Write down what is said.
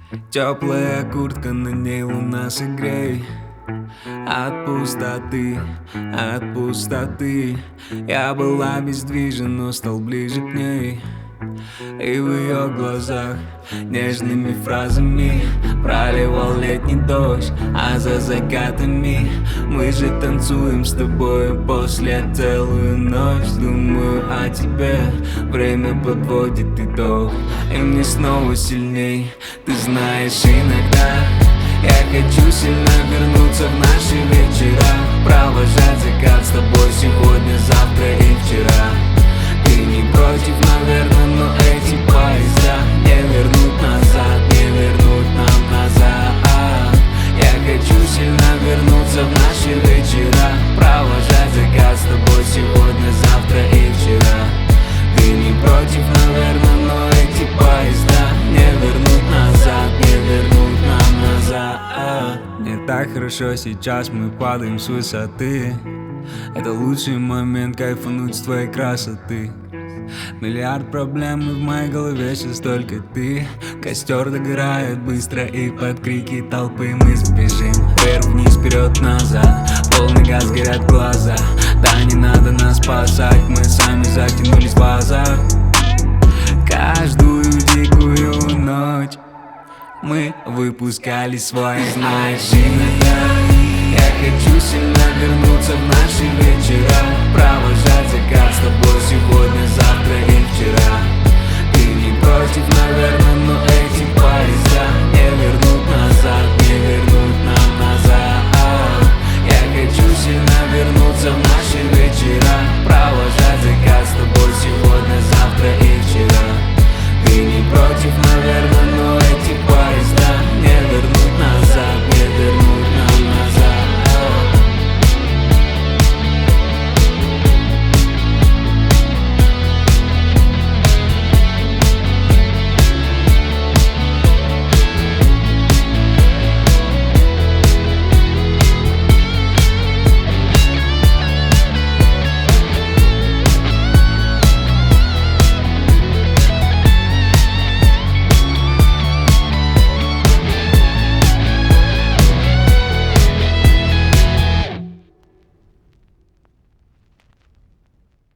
Теплая куртка, на ней луна согрей. От пустоты, от пустоты я был обездвижен, но стал ближе к ней. И в ее глазах нежными фразами проливал летний дождь, а за закатами мы же танцуем с тобой после целую ночь. Думаю о тебе, время подводит итог, и мне снова сильней. Ты знаешь, иногда я хочу сильно вернуться в наши вечера, провожать закат с тобой сегодня, завтра и вчера. Ты не против, наверное, но эти поезда не вернут назад, не вернут нам назад. Я хочу сильно вернуться в наши вечера, провожать закат с тобой сегодня, завтра и вчера. Ты не против, наверное, но эти поезда не вернут назад, не вернут нам назад. Мне так хорошо сейчас, мы падаем с высоты. Это лучший момент кайфануть с твоей красоты. Миллиард проблем, и в моей голове сейчас только ты. Костер догорает быстро, и под крики толпы мы сбежим. Вверх-вниз, вперед-назад, полный газ, горят глаза. Да не надо нас спасать, мы сами затянулись в азарт. Каждую дикую ночь мы выпускали свой. Знаешь, иногда я хочу сильно вернуться в наши вечера, провожать закат с тобой сегодня, завтра и вчера.